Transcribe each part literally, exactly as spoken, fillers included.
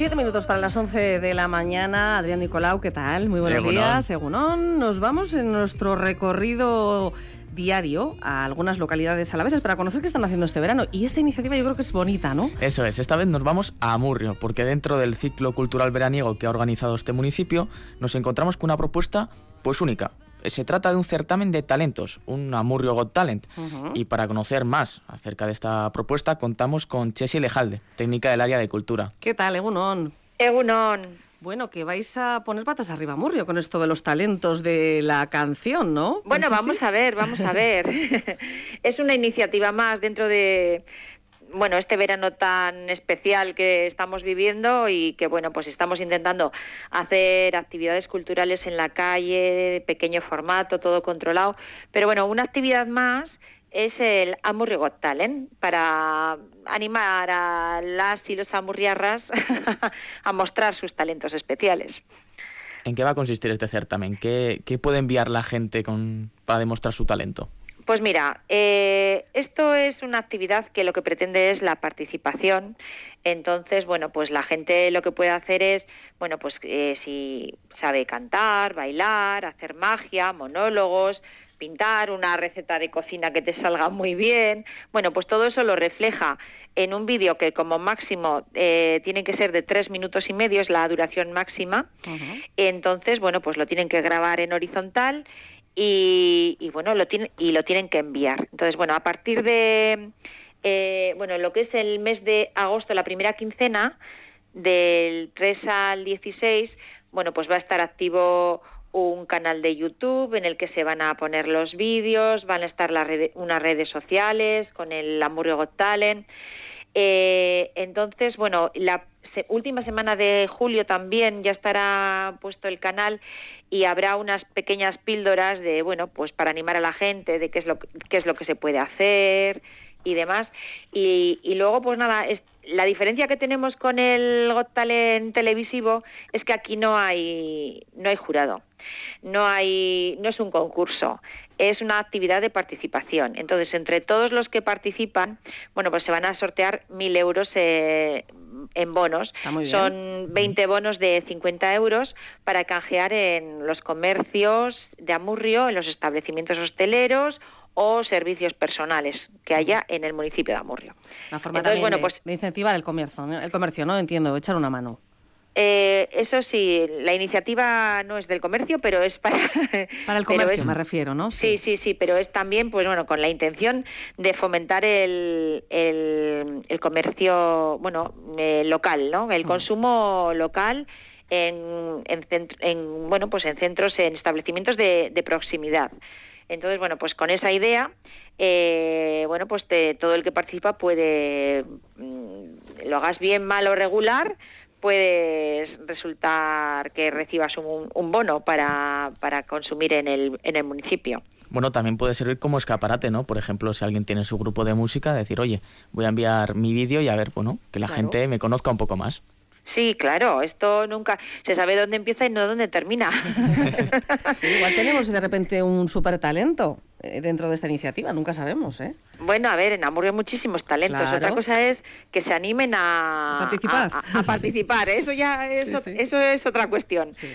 Siete minutos para las once de la mañana. Adrián Nicolau, ¿qué tal? Muy buenos Egunon. días. Egunon. Nos vamos en nuestro recorrido diario a algunas localidades alavesas para conocer qué están haciendo este verano. Y esta iniciativa yo creo que es bonita, ¿no? Eso es, esta vez nos vamos a Amurrio, porque dentro del ciclo cultural veraniego que ha organizado este municipio, nos encontramos con una propuesta pues única. Se trata de un certamen de talentos, un Amurrio Got Talent. Uh-huh. Y para conocer más acerca de esta propuesta, contamos con Chesi Lejalde, técnica del área de cultura. ¿Qué tal, Egunon? Egunon. Bueno, que vais a poner patas arriba, Amurrio, con esto de los talentos de la canción, ¿no? Bueno, vamos a ver, vamos a ver. Es una iniciativa más dentro de... bueno, este verano tan especial que estamos viviendo y que, bueno, pues estamos intentando hacer actividades culturales en la calle, de pequeño formato, todo controlado. Pero, bueno, una actividad más es el Amurrio Got Talent, para animar a las y los amurriarras a mostrar sus talentos especiales. ¿En qué va a consistir este certamen? ¿Qué, qué puede enviar la gente con, para demostrar su talento? Pues mira, eh, esto es una actividad que lo que pretende es la participación. Entonces, bueno, pues la gente lo que puede hacer es, bueno, pues eh, si sabe cantar, bailar, hacer magia, monólogos, pintar, una receta de cocina que te salga muy bien. Bueno, pues todo eso lo refleja en un vídeo que como máximo eh, tiene que ser de tres minutos y medio, es la duración máxima. Uh-huh. Entonces, bueno, pues lo tienen que grabar en horizontal. Y, y bueno, lo tienen y lo tienen que enviar. Entonces, bueno, a partir de eh, bueno, lo que es el mes de agosto, la primera quincena, del tres al dieciséis, bueno, pues va a estar activo un canal de YouTube en el que se van a poner los vídeos, van a estar las redes, unas redes sociales con el Amurrio Got Talent. Eh, entonces, bueno, la se, última semana de julio también ya estará puesto el canal y habrá unas pequeñas píldoras de, bueno, pues para animar a la gente de qué es lo qué es lo que se puede hacer y demás. Y, y luego, pues nada, es, la diferencia que tenemos con el Got Talent televisivo es que aquí no hay no hay jurado. No hay, no es un concurso, es una actividad de participación. Entonces, entre todos los que participan, bueno, pues se van a sortear mil euros eh, en bonos. Son veinte bonos de cincuenta euros para canjear en los comercios de Amurrio, en los establecimientos hosteleros o servicios personales que haya en el municipio de Amurrio. Una forma Entonces, también bueno, pues, de, de incentivar el comercio, ¿no? El comercio, ¿no? Entiendo, echar una mano. Eh, eso sí, la iniciativa no es del comercio, pero es para... Para el comercio es, me refiero, ¿no? Sí. sí, sí, sí, pero es también, pues bueno, con la intención de fomentar el, el, el comercio, bueno, eh, local, ¿no? El consumo local en, en, centro, en, bueno, pues en centros, en establecimientos de, de proximidad. Entonces, bueno, pues con esa idea, eh, bueno, pues te, todo el que participa puede, mmm, lo hagas bien, mal o regular, puedes resultar que recibas un, un bono para, para consumir en el, en el municipio. Bueno, también puede servir como escaparate, ¿no? Por ejemplo, si alguien tiene su grupo de música, decir, oye, voy a enviar mi vídeo y a ver, bueno, que la claro. gente me conozca un poco más. Sí, claro, esto nunca se sabe dónde empieza y no dónde termina. Sí, igual tenemos de repente un súper talento dentro de esta iniciativa, nunca sabemos, ¿eh? Bueno, a ver, en Amurrio hay muchísimos talentos. Claro. Otra cosa es que se animen a participar. A, a, a participar. Eso ya es, sí, sí. eso es otra cuestión. Sí.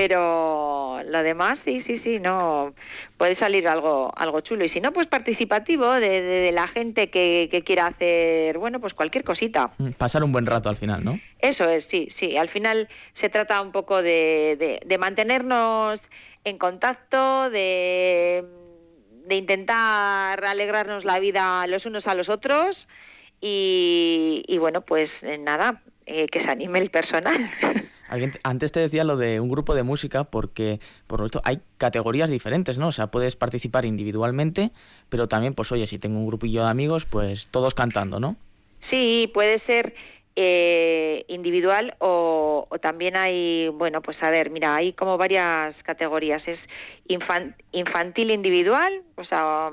Pero lo demás, sí, sí, sí, no puede salir algo, algo chulo. Y si no, pues participativo de, de, de la gente que, que quiera hacer, bueno, pues cualquier cosita. Pasar un buen rato al final, ¿no? Eso es, sí, sí. Al final se trata un poco de, de, de mantenernos en contacto, de... de intentar alegrarnos la vida los unos a los otros y, y bueno, pues nada, eh, que se anime el personal. Alguien, antes te decía lo de un grupo de música porque, por lo tanto, hay categorías diferentes, ¿no? O sea, puedes participar individualmente, pero también, pues oye, si tengo un grupillo de amigos, pues todos cantando, ¿no? Sí, puede ser... Eh, individual o, o también hay, bueno, pues a ver, mira, hay como varias categorías. Es infan, infantil individual, o sea,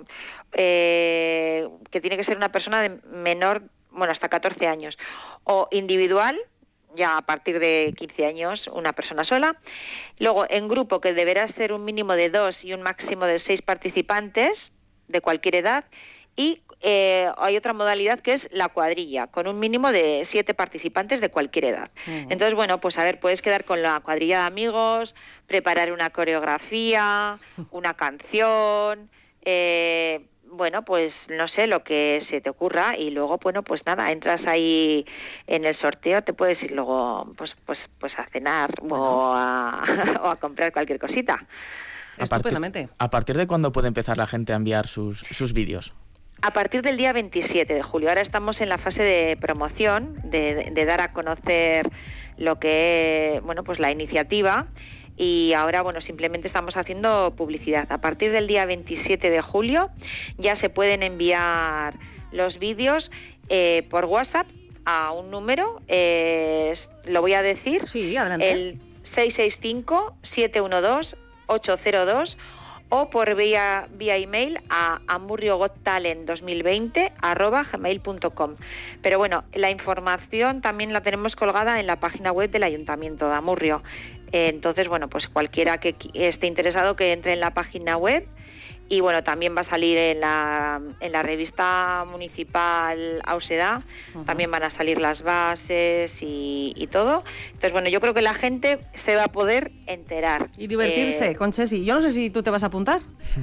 eh, que tiene que ser una persona de menor, bueno, hasta catorce años, o individual, ya a partir de quince años, una persona sola. Luego, en grupo, que deberá ser un mínimo de dos y un máximo de seis participantes de cualquier edad. y eh, hay otra modalidad que es la cuadrilla, con un mínimo de siete participantes de cualquier edad. Uh-huh. Entonces, bueno, pues a ver, puedes quedar con la cuadrilla de amigos, preparar una coreografía, una canción, eh, bueno, pues no sé, lo que se te ocurra, y luego, bueno, pues nada, entras ahí en el sorteo, te puedes ir luego pues pues pues a cenar bueno. o, a, o a comprar cualquier cosita. Estupendamente. ¿A partir de cuándo puede empezar la gente a enviar sus, sus vídeos? A partir del día veintisiete de julio. Ahora estamos en la fase de promoción, de, de dar a conocer lo que es, bueno, pues la iniciativa. Y ahora, bueno, simplemente estamos haciendo publicidad. A partir del día veintisiete de julio ya se pueden enviar los vídeos eh, por WhatsApp a un número, eh, lo voy a decir, sí, adelante. El seis seis cinco, siete uno dos, ocho cero dos, o por vía, vía email a amurriogottalent dos mil veinte arroba gmail punto com. Pero bueno, la información también la tenemos colgada en la página web del Ayuntamiento de Amurrio. Entonces, bueno, pues cualquiera que esté interesado que entre en la página web, y bueno, también va a salir en la, en la revista municipal Auseda, uh-huh. También van a salir las bases y, y todo. Entonces, bueno, yo creo que la gente se va a poder enterar. Y divertirse, eh, Conchesi. Yo no sé si tú te vas a apuntar.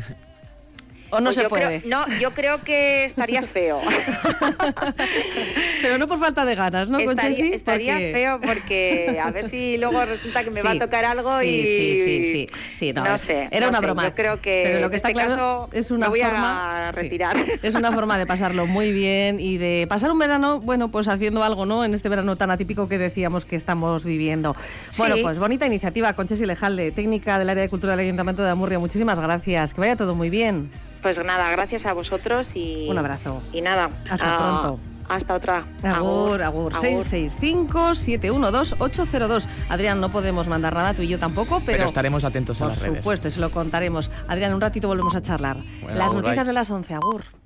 ¿O no pues se yo puede? Creo, no, yo creo que estaría feo. Pero no por falta de ganas, ¿no, Conchesi? Estaría, estaría porque... feo porque a ver si luego resulta que me sí, va a tocar algo sí, y... Sí, sí, sí. sí no, no sé. Era no una sé, broma. Yo creo que Pero lo que en está este claro caso es una me voy forma... a retirar. Sí, es una forma de pasarlo muy bien y de pasar un verano, bueno, pues haciendo algo, ¿no? En este verano tan atípico que decíamos que estamos viviendo. Bueno, sí. Pues bonita iniciativa, Conchesi Lejalde, técnica del área de cultura del Ayuntamiento de Amurrio. Muchísimas gracias. Que vaya todo muy bien. Pues nada, gracias a vosotros y... Un abrazo. Y nada. Hasta a, pronto. Hasta otra. Agur, agur. agur. seis seis cinco, siete uno dos, ocho cero dos. Adrián, no podemos mandar nada, tú y yo tampoco, pero... Pero estaremos atentos a las redes. Por supuesto, se lo contaremos. Adrián, un ratito volvemos a charlar. Bueno, las agur, noticias bye. de las once, agur.